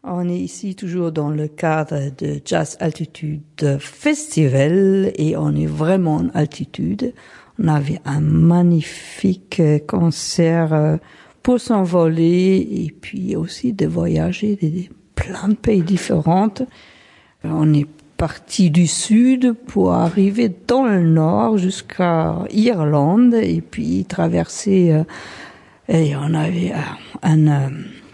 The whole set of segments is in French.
On est ici toujours dans le cadre de Jazz Altitude Festival et on est vraiment en altitude. On avait un magnifique concert pour s'envoler et puis aussi de voyager dans plein de pays différents. On est parti du sud pour arriver dans le nord jusqu'à Irlande et puis traverser et on avait un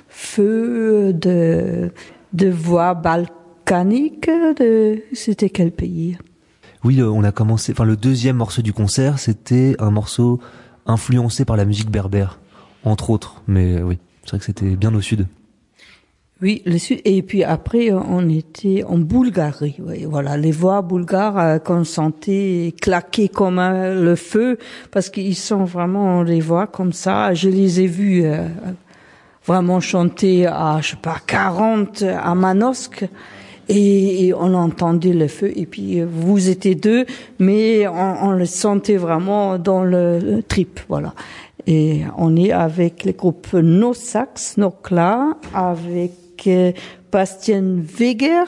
feu de voix balkanique c'était quel pays? Oui, on a commencé, le deuxième morceau du concert, c'était un morceau influencé par la musique berbère, entre autres, mais oui, c'est vrai que c'était bien au sud. Oui, le sud, et puis après, on était en Bulgarie, oui, voilà, les voix bulgares qu'on sentait claquer comme le feu, parce qu'ils sont vraiment des voix comme ça, je les ai vus vraiment chanter à, 40 à Manosque, et on entendait le feu, et puis vous étiez deux, mais on le sentait vraiment dans le trip, voilà. Et on est avec le groupe No Sax, Nokla, avec Bastien Weger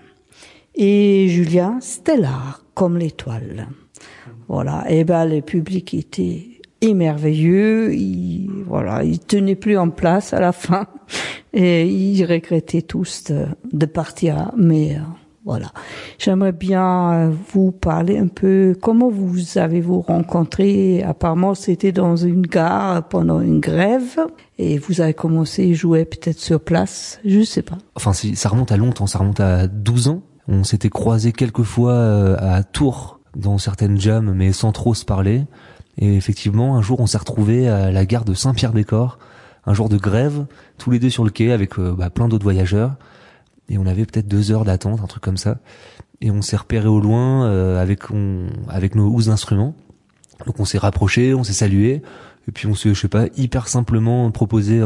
et Julien Stellar, comme l'étoile. Voilà. Et le public était émerveilleux, il tenait plus en place à la fin et ils regrettaient tous de partir, mais voilà. J'aimerais bien vous parler un peu comment vous avez-vous rencontré. Apparemment, c'était dans une gare pendant une grève et vous avez commencé à jouer peut-être sur place, je sais pas. Enfin, ça remonte à longtemps, ça remonte à 12 ans. On s'était croisés quelques fois à Tours dans certaines jams, mais sans trop se parler. Et effectivement, un jour, on s'est retrouvés à la gare de Saint-Pierre-des-Corps, un jour de grève, tous les deux sur le quai avec plein d'autres voyageurs. Et on avait peut-être 2 heures d'attente, un truc comme ça. Et on s'est repéré au loin avec nos housses d'instruments. Donc on s'est rapprochés, on s'est salués. Et puis on s'est, hyper simplement proposé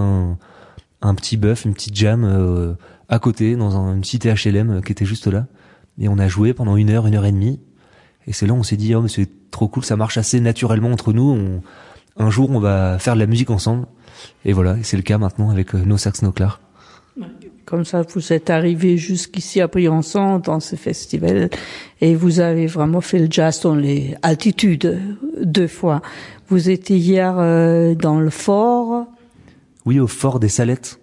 un petit bœuf, une petite jam à côté, dans une cité HLM qui était juste là. Et on a joué pendant 1 heure, 1 heure et demie. Et c'est là où on s'est dit, oh mais c'est trop cool, ça marche assez naturellement entre nous. Un jour on va faire de la musique ensemble. Et voilà, et c'est le cas maintenant avec No Sax No Clar. Comme ça, vous êtes arrivés jusqu'ici à Briançon dans ce festival et vous avez vraiment fait le jazz dans les altitudes 2 fois. Vous étiez hier dans le fort. Oui, au fort des Salettes,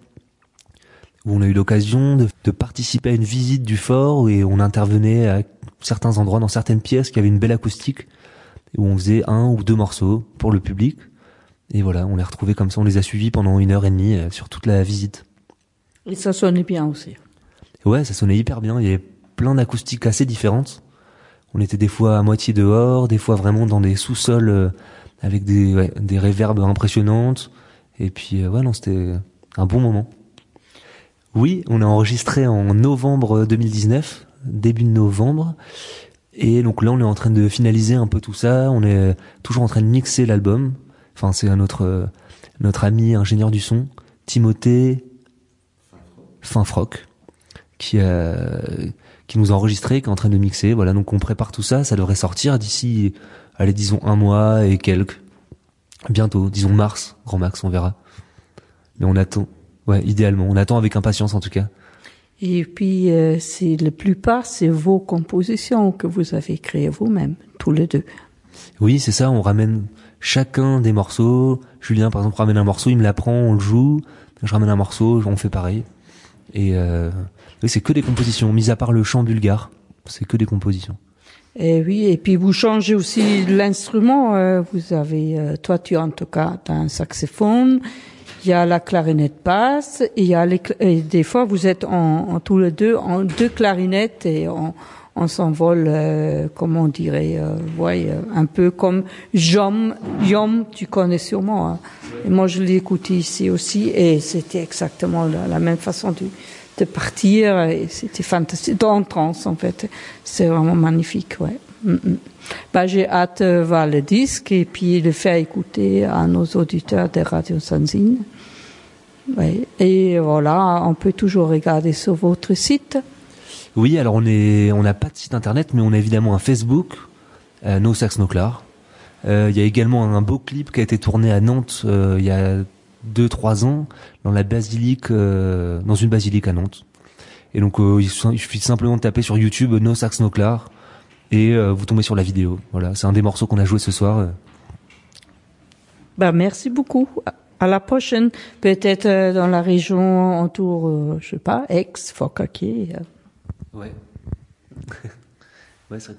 où on a eu l'occasion de participer à une visite du fort et on intervenait à certains endroits, dans certaines pièces qui avaient une belle acoustique, où on faisait 1 ou 2 morceaux pour le public. Et voilà, on les retrouvait comme ça, on les a suivis pendant 1 heure et demie sur toute la visite. Et ça sonnait bien aussi. Ouais, ça sonnait hyper bien. Il y avait plein d'acoustiques assez différentes. On était des fois à moitié dehors, des fois vraiment dans des sous-sols avec des réverbes impressionnantes. Et puis, c'était un bon moment. Oui, on a enregistré en novembre 2019, début de novembre. Et donc là, on est en train de finaliser un peu tout ça. On est toujours en train de mixer l'album. Enfin, c'est notre ami ingénieur du son, Timothée Finfroc, qui nous a enregistré, qui est en train de mixer. Voilà, donc on prépare tout ça. Ça devrait sortir d'ici, disons 1 mois et quelques. Bientôt, disons mars, grand max, on verra. Mais on attend. Ouais, idéalement. On attend avec impatience, en tout cas. Et puis, la plupart, c'est vos compositions que vous avez créées vous-même, tous les deux. Oui, c'est ça. On ramène chacun des morceaux. Julien, par exemple, ramène un morceau, il me l'apprend, on le joue. Je ramène un morceau, on fait pareil. Et oui, c'est que des compositions, mis à part le chant bulgare, c'est que des compositions. Et oui, et puis vous changez aussi l'instrument. Vous avez, toi, tu en tout cas, t'as un saxophone. Il y a la clarinette basse et et des fois vous êtes en tous les deux en 2 clarinettes et on s'envole, comment on dirait, un peu comme Yom, tu connais sûrement. Hein. Et moi je l'ai écouté ici aussi et c'était exactement la même façon de partir et c'était fantastique, dans trance en fait. C'est vraiment magnifique, ouais. J'ai hâte de voir le disque et puis le faire écouter à nos auditeurs de Radio Sanzine. Ouais. Et voilà, on peut toujours regarder sur votre site. Oui, alors on n'a pas de site internet, mais on a évidemment un Facebook, No Sax No Clar. Il y a également un beau clip qui a été tourné à Nantes il y a 2-3 ans dans la basilique, dans une basilique à Nantes. Et donc il suffit simplement de taper sur YouTube No Sax No Clar et vous tombez sur la vidéo. Voilà, c'est un des morceaux qu'on a joué ce soir. Merci beaucoup. À la prochaine, peut-être dans la région autour, je sais pas, Aix, Forcalquier. Ouais. Ouais,